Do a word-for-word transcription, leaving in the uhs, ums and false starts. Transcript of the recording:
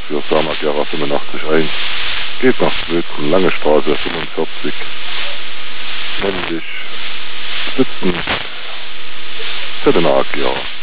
für Samagera fünfundachtzig eins. Geht nach Zwölzen, Lange Straße fünfundvierzig. Männlich, sitzen, Sedena Agera.